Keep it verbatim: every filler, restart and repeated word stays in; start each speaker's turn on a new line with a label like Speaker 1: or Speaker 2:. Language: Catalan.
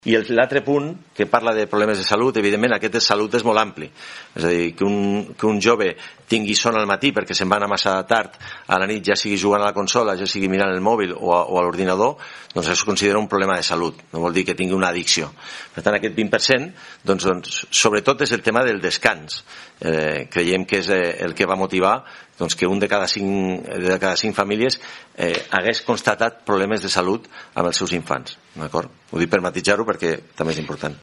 Speaker 1: I l'altre punt, que parla de problemes de salut, evidentment aquest de salut és molt ampli. És a dir, que un, que un jove tingui son al matí perquè se'n va anar massa tard a la nit, ja sigui jugant a la consola, ja sigui mirant el mòbil o a, o a l'ordinador, doncs això es considera un problema de salut. No vol dir que tingui una addicció. Per tant, aquest vint per cent, doncs, doncs sobretot és el tema del descans. Eh, creiem que és el que va motivar doncs, que un de cada cinc, de cada cinc famílies eh, hagués constatat problemes de salut amb els seus infants. D'acord? Ho dic per matisar-ho perquè també és important.